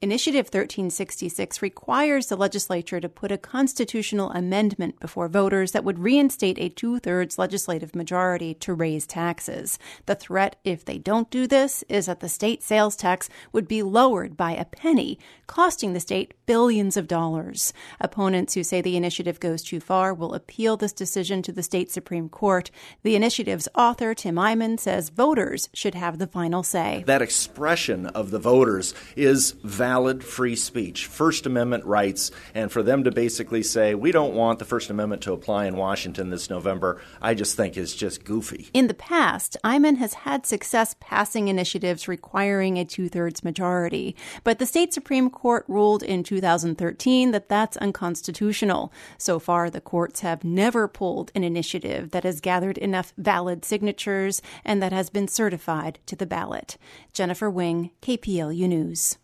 Initiative 1366 requires the legislature to put a constitutional amendment before voters that would reinstate a two-thirds legislative majority to raise taxes. The threat, if they don't do this, is that the state sales tax would be lowered by a penny, costing the state billions of dollars. Opponents who say the initiative goes too far will appeal this decision to the state Supreme Court. The initiative's author, Tim Eyman, says voters should have the final say. That expression of the voters is valid free speech, First Amendment rights, and for them to basically say, we don't want the First Amendment to apply in Washington this November, I just think is just goofy. In the past, Eyman has had success passing initiatives requiring a two-thirds majority, but the state Supreme Court ruled in 2013 that that's unconstitutional. So far, the courts have never pulled an initiative that has gathered enough valid signatures and that has been certified to the ballot. Jennifer Wing, KPLU News.